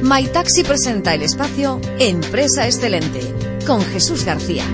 MyTaxi presenta el espacio Empresa Excelente con Jesús García.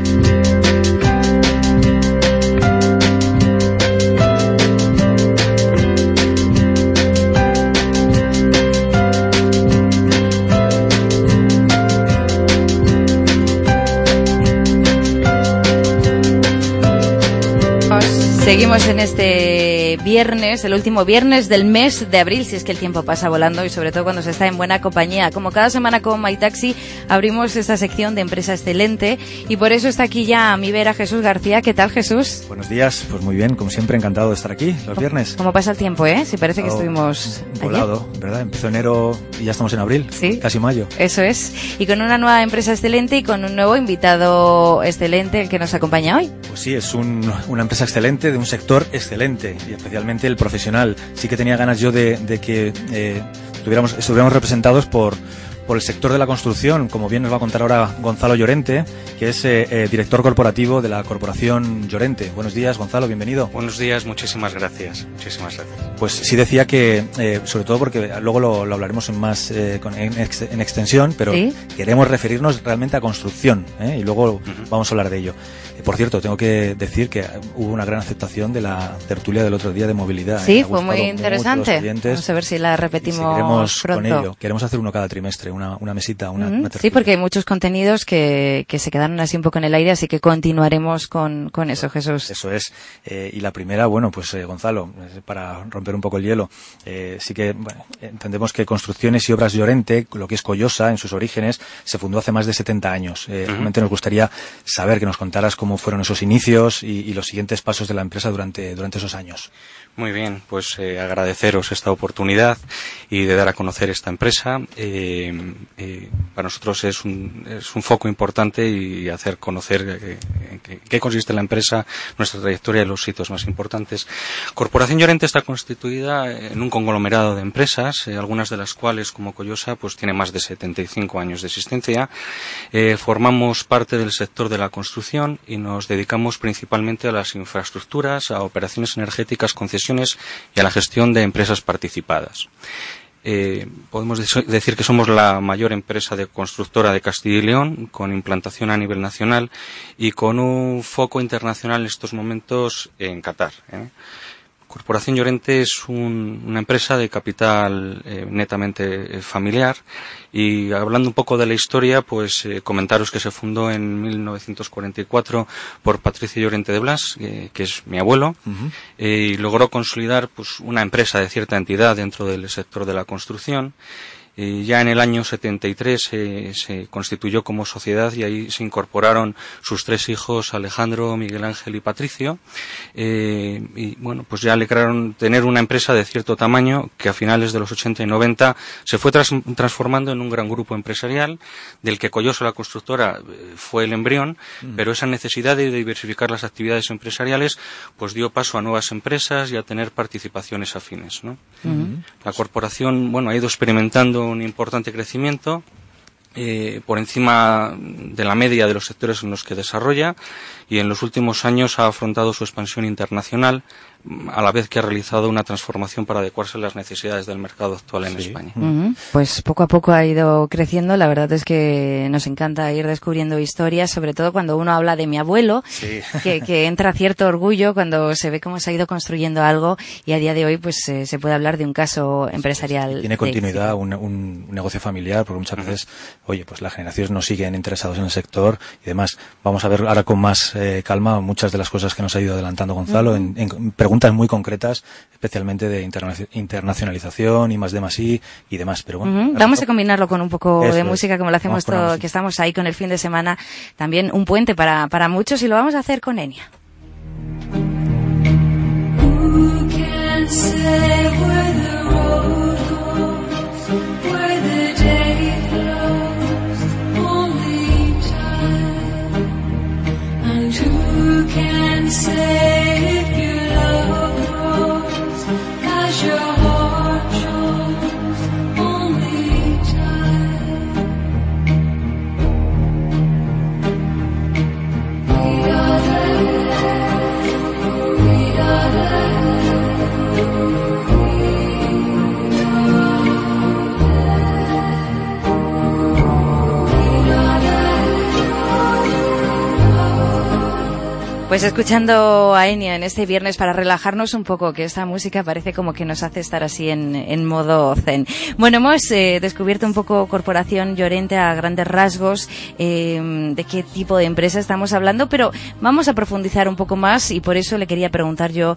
Seguimos en este viernes, el último viernes del mes de abril, si es que el tiempo pasa volando y sobre todo cuando se está en buena compañía. Como cada semana con MyTaxi abrimos esta sección de Empresa Excelente y por eso está aquí ya a mi vera Jesús García. ¿Qué tal, Jesús? Buenos días, pues muy bien, como siempre, encantado de estar aquí los viernes. ¿Cómo pasa el tiempo, Si parece que estuvimos volado, ¿verdad? Empezó enero y ya estamos en abril, sí, casi mayo. Eso es, y con una nueva Empresa Excelente y con un nuevo invitado excelente, el que nos acompaña hoy. Pues sí, es una empresa excelente, de un sector excelente y especialmente el profesional. Sí que tenía ganas yo de que estuviéramos representados por el sector de la construcción, como bien nos va a contar ahora Gonzalo Llorente, que es director corporativo de la Corporación Llorente. Buenos días, Gonzalo, bienvenido. Buenos días, muchísimas gracias. Pues sí decía que, sobre todo porque luego lo hablaremos en extensión, pero ¿sí? Queremos referirnos realmente a construcción, y luego vamos a hablar de ello. Por cierto, tengo que decir que hubo una gran aceptación de la tertulia del otro día de movilidad. Sí, fue muy interesante. Vamos a ver si la repetimos pronto. Con ello. Queremos hacer uno cada trimestre, una mesita, una tertulia. Sí, porque hay muchos contenidos que se quedaron así un poco en el aire, así que continuaremos con eso, Jesús. Eso es. Y la primera, Gonzalo, para romper un poco el hielo, sí que entendemos que Construcciones y Obras Llorente, lo que es Collosa en sus orígenes, se fundó hace más de 70 años. Realmente nos gustaría saber, que nos contaras cómo fueron esos inicios y los siguientes pasos de la empresa durante esos años. Muy bien, pues agradeceros esta oportunidad y de dar a conocer esta empresa. Para nosotros es un foco importante y hacer conocer qué consiste la empresa, nuestra trayectoria y los hitos más importantes. Corporación Llorente está constituida en un conglomerado de empresas, algunas de las cuales, como Collosa, pues tiene más de 75 años de existencia. Formamos parte del sector de la construcción y nos dedicamos principalmente a las infraestructuras, a operaciones energéticas, concesiones y a la gestión de empresas participadas. Podemos decir que somos la mayor empresa de constructora de Castilla y León, con implantación a nivel nacional y con un foco internacional en estos momentos en Qatar. Corporación Llorente es una empresa de capital netamente familiar y hablando un poco de la historia, pues comentaros que se fundó en 1944 por Patricio Llorente de Blas, que es mi abuelo, y logró consolidar pues una empresa de cierta entidad dentro del sector de la construcción. Ya en el año 73 se constituyó como sociedad y ahí se incorporaron sus tres hijos, Alejandro, Miguel Ángel y Patricio. Y bueno, pues ya lograron tener una empresa de cierto tamaño que a finales de los 80 y 90 se fue transformando en un gran grupo empresarial, del que Collosa, la constructora, fue el embrión, pero esa necesidad de diversificar las actividades empresariales pues dio paso a nuevas empresas y a tener participaciones afines, ¿no? La corporación, ha ido experimentando un importante crecimiento por encima de la media de los sectores en los que desarrolla y en los últimos años ha afrontado su expansión internacional a la vez que ha realizado una transformación para adecuarse a las necesidades del mercado actual en España. Pues poco a poco ha ido creciendo. La verdad es que nos encanta ir descubriendo historias, sobre todo cuando uno habla de mi abuelo, que entra cierto orgullo cuando se ve cómo se ha ido construyendo algo y a día de hoy pues se puede hablar de un caso empresarial. Tiene continuidad, un negocio familiar, porque muchas veces, pues las generaciones no siguen interesados en el sector y demás. Vamos a ver ahora con más calma muchas de las cosas que nos ha ido adelantando Gonzalo en preguntas muy concretas, especialmente de internacionalización y más I y demás. Pero vamos a combinarlo con un poco de música, como lo hacemos todo, que estamos ahí con el fin de semana, también un puente para muchos, y lo vamos a hacer con Enya. Pues escuchando a Enya en este viernes para relajarnos un poco, que esta música parece como que nos hace estar así en modo zen. Bueno, hemos descubierto un poco Corporación Llorente a grandes rasgos, de qué tipo de empresa estamos hablando, pero vamos a profundizar un poco más y por eso le quería preguntar yo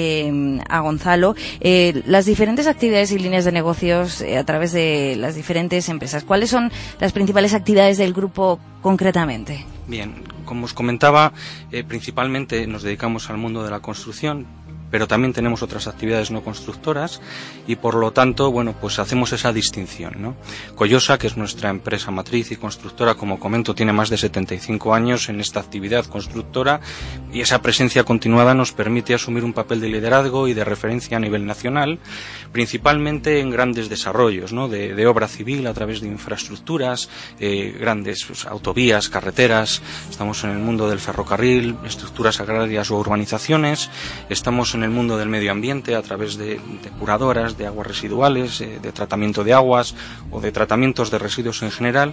a Gonzalo las diferentes actividades y líneas de negocios a través de las diferentes empresas. ¿Cuáles son las principales actividades del grupo concretamente? Bien, como os comentaba, principalmente nos dedicamos al mundo de la construcción, pero también tenemos otras actividades no constructoras y por lo tanto, bueno, pues hacemos esa distinción, ¿no? Collosa, que es nuestra empresa matriz y constructora, como comento, tiene más de 75 años en esta actividad constructora y esa presencia continuada nos permite asumir un papel de liderazgo y de referencia a nivel nacional, principalmente en grandes desarrollos, ¿no? De obra civil a través de infraestructuras, grandes pues, autovías, carreteras, estamos en el mundo del ferrocarril, estructuras agrarias o urbanizaciones, estamos en el mundo del medio ambiente a través de depuradoras de aguas residuales, de tratamiento de aguas o de tratamientos de residuos en general,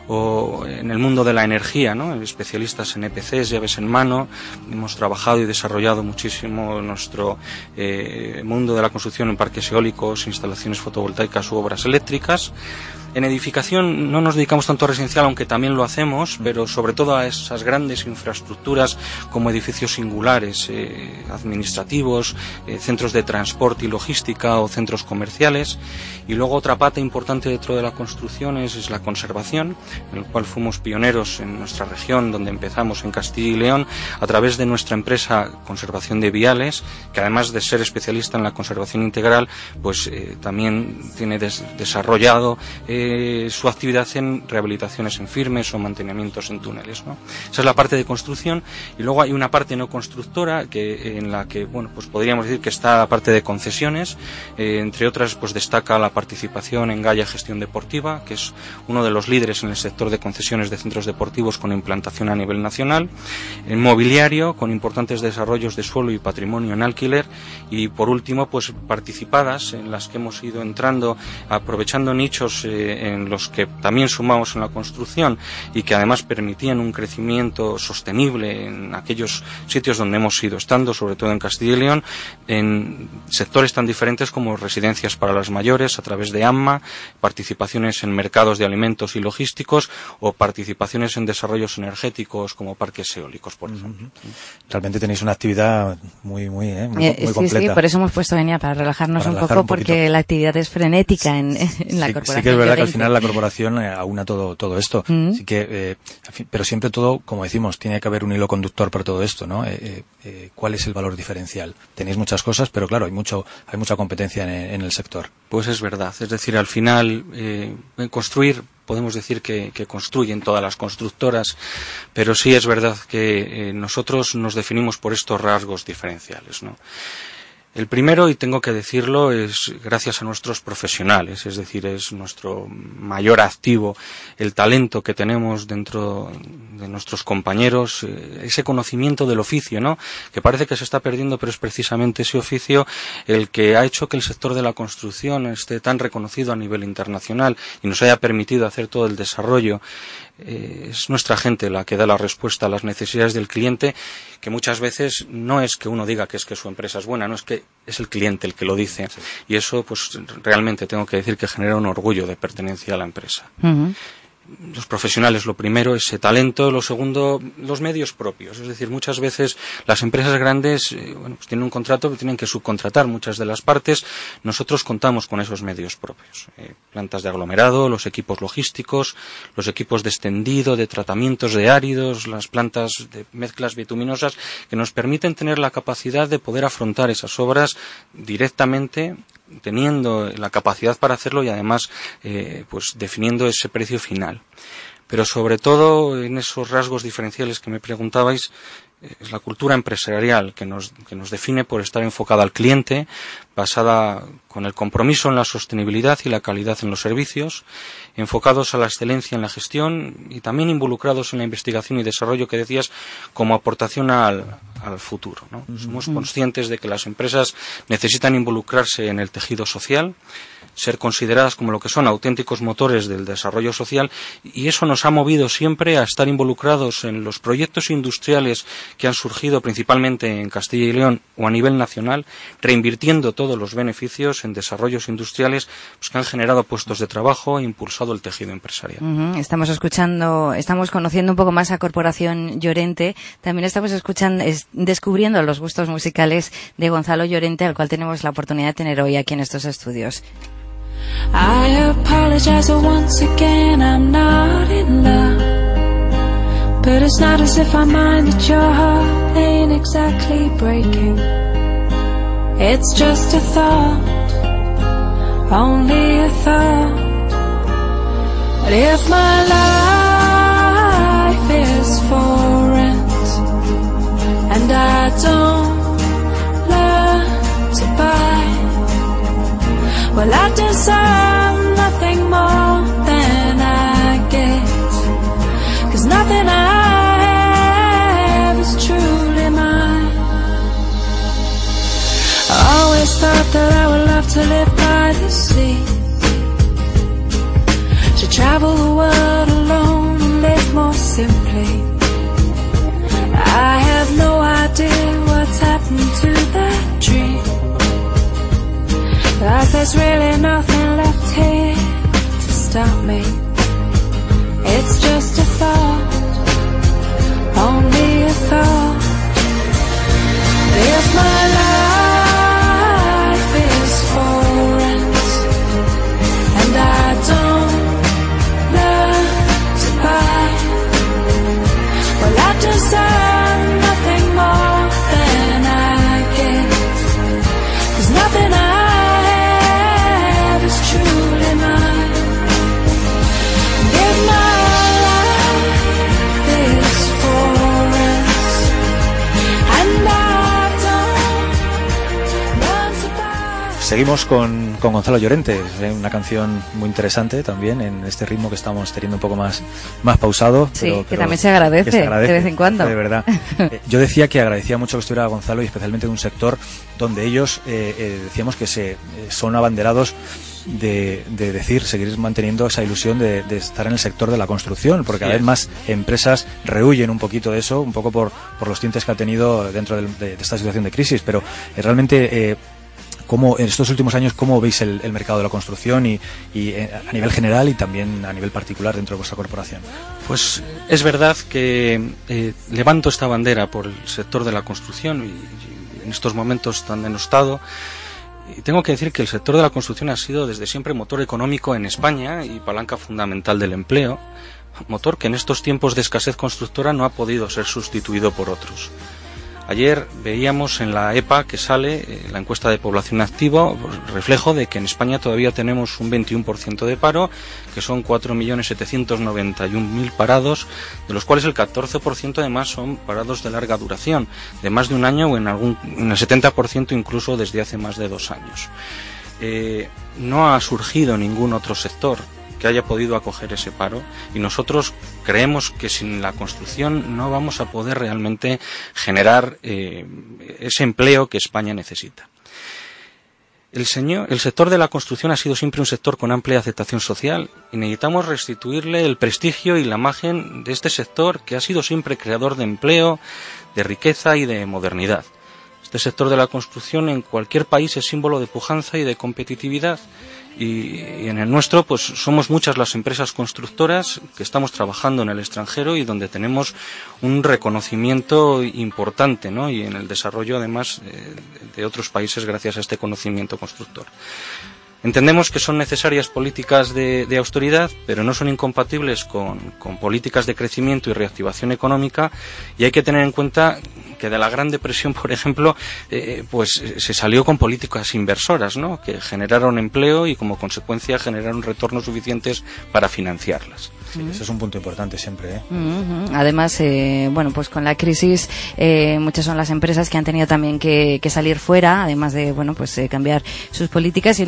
o en el mundo de la energía, ¿no? Especialistas en EPCs, llaves en mano. Hemos trabajado y desarrollado muchísimo nuestro mundo de la construcción en parques eólicos, instalaciones fotovoltaicas u obras eléctricas. En edificación no nos dedicamos tanto a residencial, aunque también lo hacemos, pero sobre todo a esas grandes infraestructuras como edificios singulares, administrativos, centros de transporte y logística o centros comerciales. Y luego otra pata importante dentro de la construcción es la conservación, en el cual fuimos pioneros en nuestra región, donde empezamos en Castilla y León, a través de nuestra empresa Conservación de Viales, que además de ser especialista en la conservación integral, pues también tiene desarrollado su actividad en rehabilitaciones en firmes o mantenimientos en túneles, ¿no? Esa es la parte de construcción y luego hay una parte no constructora en la que, bueno, pues podríamos decir que está la parte de concesiones, entre otras pues destaca la participación en Gaia Gestión Deportiva, que es uno de los líderes en el sector de concesiones de centros deportivos con implantación a nivel nacional, en mobiliario con importantes desarrollos de suelo y patrimonio en alquiler y por último pues participadas en las que hemos ido entrando aprovechando nichos en los que también sumamos en la construcción y que además permitían un crecimiento sostenible en aquellos sitios donde hemos ido estando, sobre todo en Castilla y León, en sectores tan diferentes como residencias para las mayores a través de AMMA, participaciones en mercados de alimentos y logísticos o participaciones en desarrollos energéticos como parques eólicos, por ejemplo. Realmente tenéis una actividad muy completa. Sí, por eso hemos puesto Enya para relajarnos un poco porque la actividad es frenética en la corporación. Sí que es verdad que al final la corporación aúna todo esto. Así que, pero siempre todo, como decimos, tiene que haber un hilo conductor por todo esto, ¿no? ¿Cuál es el valor diferencial? Tenéis muchas cosas, pero claro, hay mucha competencia en el sector. Pues es verdad. Es decir, al final, construir, podemos decir que construyen todas las constructoras, pero sí es verdad que nosotros nos definimos por estos rasgos diferenciales, ¿no? El primero, y tengo que decirlo, es gracias a nuestros profesionales, es decir, es nuestro mayor activo, el talento que tenemos dentro de nuestros compañeros, ese conocimiento del oficio, ¿no? Que parece que se está perdiendo, pero es precisamente ese oficio el que ha hecho que el sector de la construcción esté tan reconocido a nivel internacional y nos haya permitido hacer todo el desarrollo. Es nuestra gente la que da la respuesta a las necesidades del cliente, que muchas veces no es que uno diga que su empresa es buena, no es que es el cliente el que lo dice. Sí. Y eso, pues realmente tengo que decir que genera un orgullo de pertenencia a la empresa. Uh-huh. Los profesionales, lo primero, ese talento. Lo segundo, los medios propios. Es decir, muchas veces las empresas grandes pues tienen un contrato, pero tienen que subcontratar muchas de las partes. Nosotros contamos con esos medios propios. Plantas de aglomerado, los equipos logísticos, los equipos de extendido, de tratamientos de áridos, las plantas de mezclas bituminosas, que nos permiten tener la capacidad de poder afrontar esas obras directamente, teniendo la capacidad para hacerlo y además pues definiendo ese precio final. Pero sobre todo en esos rasgos diferenciales que me preguntabais, es la cultura empresarial que nos define por estar enfocada al cliente, basada con el compromiso en la sostenibilidad y la calidad en los servicios, enfocados a la excelencia en la gestión y también involucrados en la investigación y desarrollo que decías como aportación al futuro, ¿no? Somos conscientes de que las empresas necesitan involucrarse en el tejido social, ser consideradas como lo que son auténticos motores del desarrollo social, y eso nos ha movido siempre a estar involucrados en los proyectos industriales que han surgido principalmente en Castilla y León o a nivel nacional, reinvirtiendo todos los beneficios en desarrollos industriales pues, que han generado puestos de trabajo e impulsado el tejido empresarial. Estamos conociendo un poco más a Corporación Llorente, también estamos descubriendo los gustos musicales de Gonzalo Llorente, al cual tenemos la oportunidad de tener hoy aquí en estos estudios. I apologize once again, I'm not in love, but it's not as if I mind that your heart ain't exactly breaking. It's just a thought, only a thought. But if my life is for rent and I don't learn to buy, well, I deserve nothing more than I get, 'cause nothing I have is truly mine. I always thought that I would love to live by the sea, to travel the world alone and live more simply. I have no idea what's happened to that dream, 'cause there's really nothing left here to stop me. It's just a thought, only a thought. If my life is for rent and I don't learn to buy, well, I deserve nothing more than I get, 'cause nothing I truly mine. If my life is for rent and I don't learn to buy. Seguimos con Gonzalo Llorente, una canción muy interesante también en este ritmo que estamos teniendo un poco más pausado. Sí, pero que también se agradece de vez en cuando. De verdad. Yo decía que agradecía mucho que estuviera Gonzalo, y especialmente de un sector donde ellos decíamos que son abanderados de seguir manteniendo esa ilusión de estar en el sector de la construcción, porque cada vez más empresas rehuyen un poquito de eso, un poco por los tintes que ha tenido dentro de esta situación de crisis, pero realmente ¿cómo, en estos últimos años, cómo veis el mercado de la construcción y a nivel general y también a nivel particular dentro de vuestra corporación? Pues es verdad que levanto esta bandera por el sector de la construcción y en estos momentos tan denostado. Y tengo que decir que el sector de la construcción ha sido desde siempre motor económico en España y palanca fundamental del empleo, motor que en estos tiempos de escasez constructora no ha podido ser sustituido por otros. Ayer veíamos en la EPA que sale la encuesta de población activa, reflejo de que en España todavía tenemos un 21% de paro, que son 4.791.000 parados, de los cuales el 14% además son parados de larga duración, de más de un año o en el 70% incluso desde hace más de 2 años. No ha surgido ningún otro sector que haya podido acoger ese paro, y nosotros creemos que sin la construcción no vamos a poder realmente generar ese empleo que España necesita. El sector de la construcción ha sido siempre un sector con amplia aceptación social y necesitamos restituirle el prestigio y la imagen de este sector que ha sido siempre creador de empleo, de riqueza y de modernidad. Este sector de la construcción en cualquier país es símbolo de pujanza y de competitividad. Y en el nuestro, pues somos muchas las empresas constructoras que estamos trabajando en el extranjero y donde tenemos un reconocimiento importante, ¿no? Y en el desarrollo, además, de otros países gracias a este conocimiento constructor. Entendemos que son necesarias políticas de austeridad, pero no son incompatibles con políticas de crecimiento y reactivación económica, y hay que tener en cuenta que de la Gran Depresión, por ejemplo, pues se salió con políticas inversoras, ¿no? Que generaron empleo y como consecuencia generaron retornos suficientes para financiarlas. Sí, ese es un punto importante siempre, ¿eh? Además, bueno, pues con la crisis muchas son las empresas que han tenido también que salir fuera, además de, bueno, pues cambiar sus políticas, y en este caso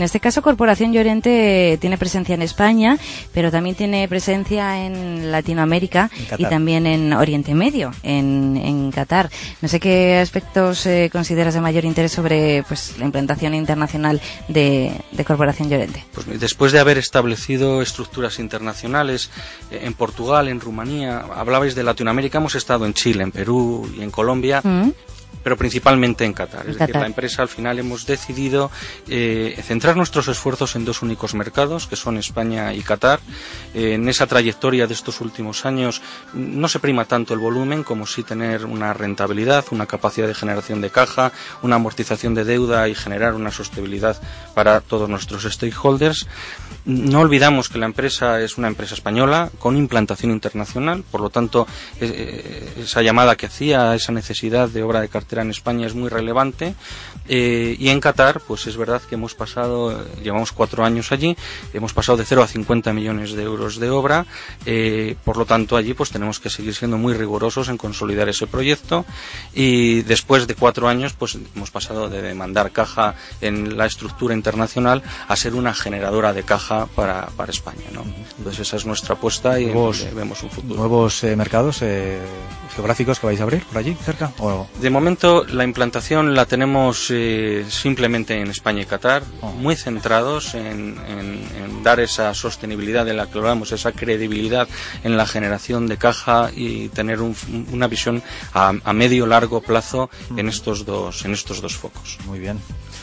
Corporación Llorente tiene presencia en España, pero también tiene presencia en Latinoamérica y también en Oriente Medio, en Qatar. No sé qué aspectos consideras de mayor interés sobre pues la implantación internacional de Corporación Llorente. Pues después de haber establecido estructuras internacionales en Portugal, en Rumanía, hablabais de Latinoamérica, hemos estado en Chile, en Perú y en Colombia. Pero principalmente en Qatar. Es decir, la empresa al final hemos decidido centrar nuestros esfuerzos en dos únicos mercados, que son España y Qatar. En esa trayectoria de estos últimos años no se prima tanto el volumen como sí tener una rentabilidad, una capacidad de generación de caja, una amortización de deuda y generar una sostenibilidad para todos nuestros stakeholders. No olvidamos que la empresa es una empresa española con implantación internacional, por lo tanto esa llamada que hacía, esa necesidad de obra de cartera en España es muy relevante, y en Qatar pues es verdad que llevamos 4 años allí, hemos pasado de 0 a 50 millones de euros de obra, por lo tanto allí pues tenemos que seguir siendo muy rigurosos en consolidar ese proyecto, y después de 4 años pues hemos pasado de demandar caja en la estructura internacional a ser una generadora de caja para España, ¿no? Entonces esa es nuestra apuesta y vemos un futuro. ¿Nuevos mercados geográficos que vais a abrir por allí cerca? ¿O? De momento la implantación la tenemos simplemente en España y Qatar, muy centrados en dar esa sostenibilidad de la que hablamos, esa credibilidad en la generación de caja y tener una visión a medio largo plazo en estos dos focos. Muy bien.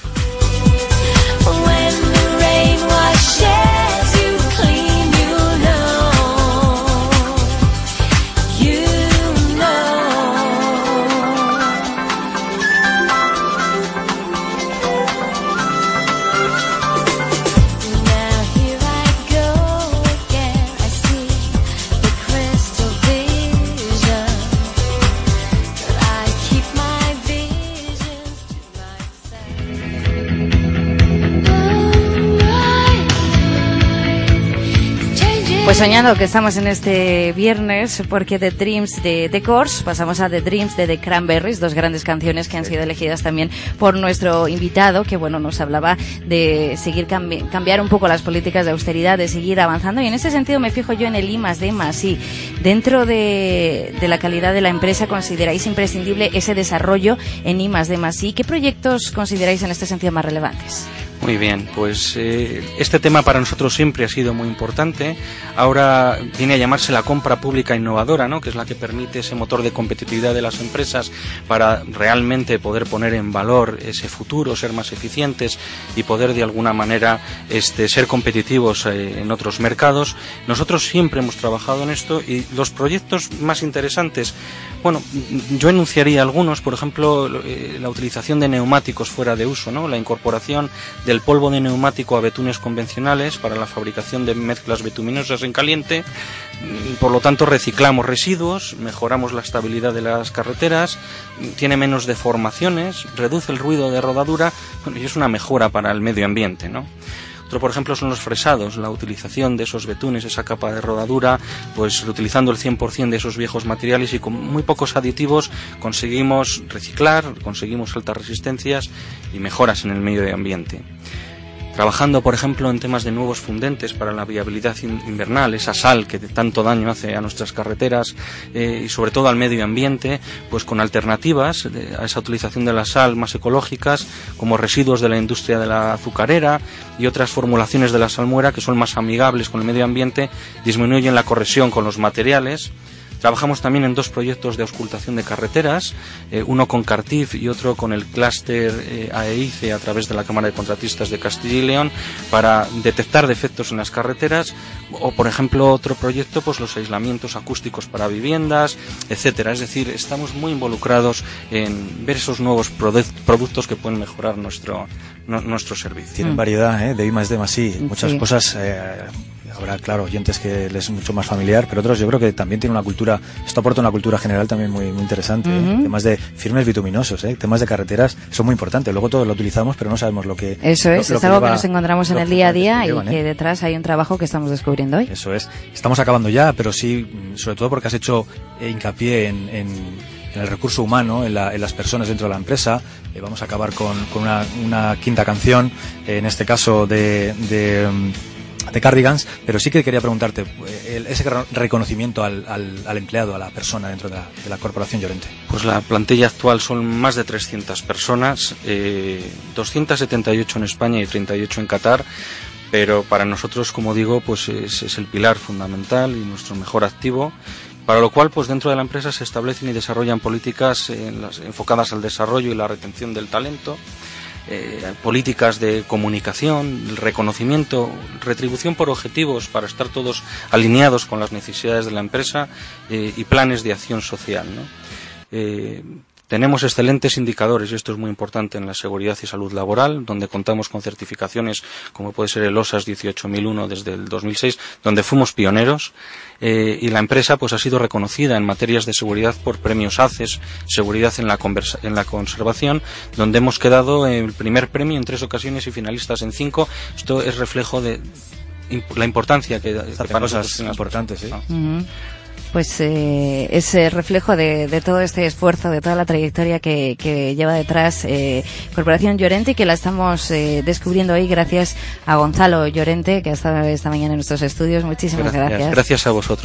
Pues soñando que estamos en este viernes, porque The Dreams de The Course, pasamos a The Dreams de The Cranberries, dos grandes canciones que han sido elegidas también por nuestro invitado, que bueno, nos hablaba de seguir cambiar un poco las políticas de austeridad, de seguir avanzando, y en ese sentido me fijo yo en el I+D+I. Dentro de la calidad de la empresa, ¿consideráis imprescindible ese desarrollo en I+D+I? ¿Qué proyectos consideráis en este sentido más relevantes? Muy bien, pues este tema para nosotros siempre ha sido muy importante. Ahora viene a llamarse la compra pública innovadora, ¿no? Que es la que permite ese motor de competitividad de las empresas para realmente poder poner en valor ese futuro, ser más eficientes y poder de alguna manera ser competitivos en otros mercados. Nosotros siempre hemos trabajado en esto, y los proyectos más interesantes, bueno, yo enunciaría algunos, por ejemplo, la utilización de neumáticos fuera de uso, ¿no? La incorporación del polvo de neumático a betunes convencionales para la fabricación de mezclas betuminosas en caliente. Por lo tanto, reciclamos residuos, mejoramos la estabilidad de las carreteras, tiene menos deformaciones, reduce el ruido de rodadura, y es una mejora para el medio ambiente, ¿no? Otro, por ejemplo, son los fresados, la utilización de esos betunes, esa capa de rodadura, pues utilizando el 100% de esos viejos materiales y con muy pocos aditivos conseguimos reciclar, conseguimos altas resistencias y mejoras en el medio ambiente. Trabajando, por ejemplo, en temas de nuevos fundentes para la viabilidad invernal, esa sal que tanto daño hace a nuestras carreteras y sobre todo al medio ambiente, pues con alternativas a esa utilización de la sal más ecológicas, como residuos de la industria de la azucarera y otras formulaciones de la salmuera que son más amigables con el medio ambiente, disminuyen la corrosión con los materiales. Trabajamos también en dos proyectos de auscultación de carreteras, uno con Cartif y otro con el clúster AEICE a través de la Cámara de Contratistas de Castilla y León, para detectar defectos en las carreteras, o por ejemplo otro proyecto, pues los aislamientos acústicos para viviendas, etcétera. Es decir, estamos muy involucrados en ver esos nuevos productos que pueden mejorar nuestro servicio. Tienen variedad de I+D+I, muchas cosas. Habrá, claro, oyentes que les es mucho más familiar, pero otros yo creo que también tiene una cultura, esto aporta una cultura general también muy, muy interesante. Temas de firmes bituminosos, temas de carreteras, son muy importantes. Luego todos lo utilizamos, pero no sabemos lo que... Eso es algo que nos encontramos en el día a día y que detrás hay un trabajo que estamos descubriendo hoy. Eso es. Estamos acabando ya, pero sí, sobre todo porque has hecho hincapié en el recurso humano, en las personas dentro de la empresa. Vamos a acabar con una quinta canción, en este caso de Cardigans, pero sí que quería preguntarte ese reconocimiento al empleado, a la persona dentro de la Corporación Llorente. Pues la plantilla actual son más de 300 personas, 278 en España y 38 en Qatar, pero para nosotros, como digo, pues es el pilar fundamental y nuestro mejor activo, para lo cual pues dentro de la empresa se establecen y desarrollan políticas enfocadas al desarrollo y la retención del talento, políticas de comunicación, reconocimiento, retribución por objetivos para estar todos alineados con las necesidades de la empresa, y planes de acción social, ¿no? Tenemos excelentes indicadores, y esto es muy importante, en la seguridad y salud laboral, donde contamos con certificaciones como puede ser el OSAS 18001 desde el 2006, donde fuimos pioneros, y la empresa pues ha sido reconocida en materias de seguridad por premios ACES, seguridad en la conservación, donde hemos quedado en el primer premio en 3 ocasiones y finalistas en 5. Esto es reflejo de la importancia que para nosotros es importante, sí. Pues es reflejo de todo este esfuerzo, de toda la trayectoria que lleva detrás Corporación Llorente, y que la estamos descubriendo hoy gracias a Gonzalo Llorente, que ha estado esta mañana en nuestros estudios. Muchísimas gracias. Gracias a vosotros.